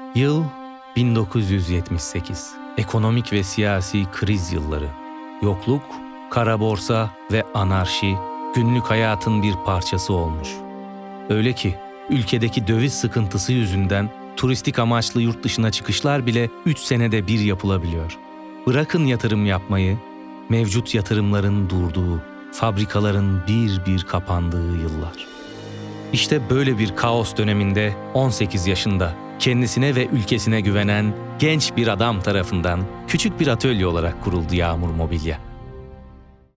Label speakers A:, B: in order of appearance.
A: Yıl 1978. Ekonomik ve siyasi kriz yılları. Yokluk, kara borsa ve anarşi günlük hayatın bir parçası olmuş. Öyle ki ülkedeki döviz sıkıntısı yüzünden turistik amaçlı yurt dışına çıkışlar bile 3 senede bir yapılabiliyor. Bırakın yatırım yapmayı, mevcut yatırımların durduğu, fabrikaların bir bir kapandığı yıllar. İşte böyle bir kaos döneminde 18 yaşında kendisine ve ülkesine güvenen genç bir adam tarafından küçük bir atölye olarak kuruldu Yağmur Mobilya.